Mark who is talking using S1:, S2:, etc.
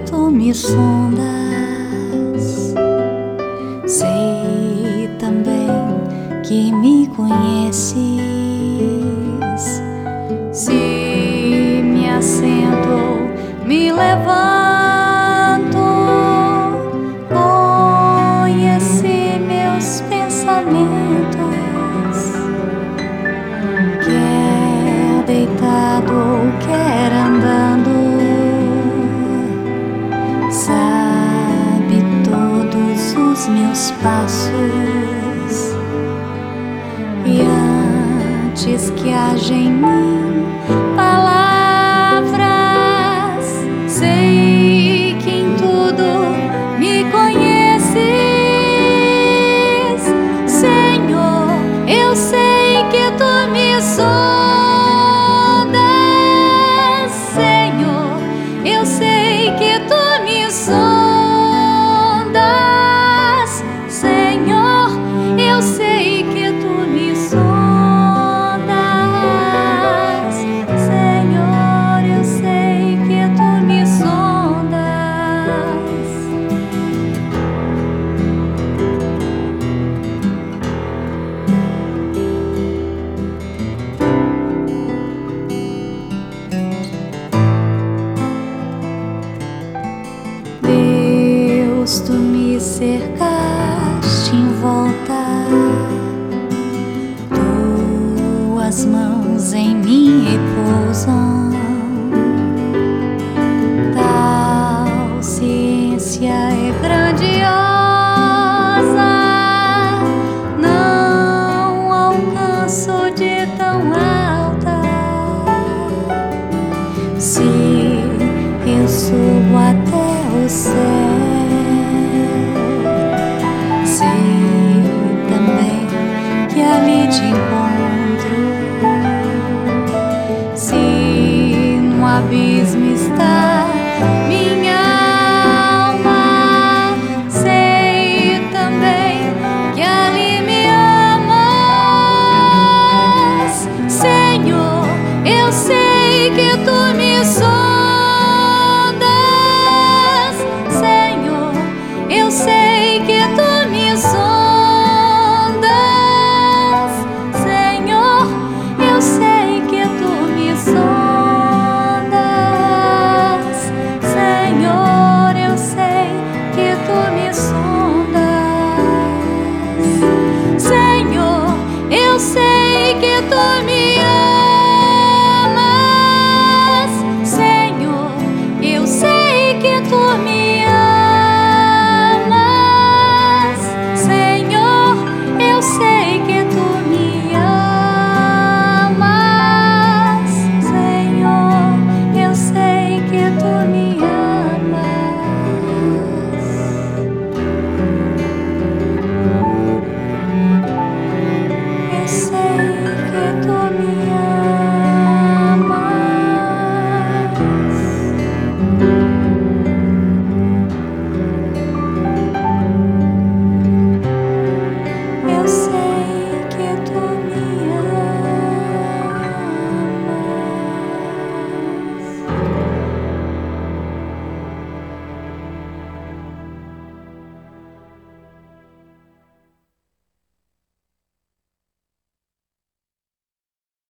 S1: tu me sondas, sei também que me conheces. Se me assento ou me levanto, conhece meus pensamentos. Quer deitado ou quer andando, sabe todos os meus passos. E antes que haja em mim palavras, sei que em tudo me conheces. Senhor, eu sei que tu me sondas. Senhor, eu sei que tu me sondas. Senhor, eu sei que tu me sondas. Senhor, eu sei que tu me sondas. Deus, tu me cercaste em volta, tuas mãos em mim repousam. Tal ciência é grandiosa, não alcanço de tão alta. Se eu subo até o céu, sei também que ali te encontro.